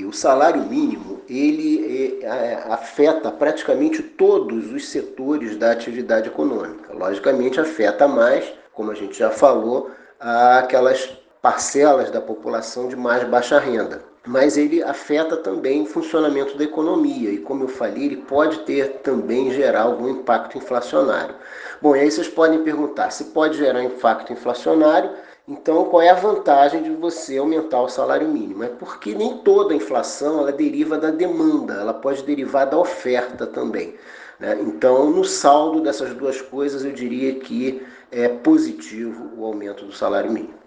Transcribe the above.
o salário mínimo ele afeta praticamente todos os setores da atividade econômica. Logicamente, afeta mais, como a gente já falou, aquelas parcelas da população de mais baixa renda. Mas ele afeta também o funcionamento da economia e, como eu falei, ele pode ter também gerar algum impacto inflacionário. Bom, e aí vocês podem perguntar, se pode gerar impacto inflacionário, então qual é a vantagem de você aumentar o salário mínimo? É porque nem toda a inflação ela deriva da demanda, ela pode derivar da oferta também, né? Então, no saldo dessas duas coisas, eu diria que é positivo o aumento do salário mínimo.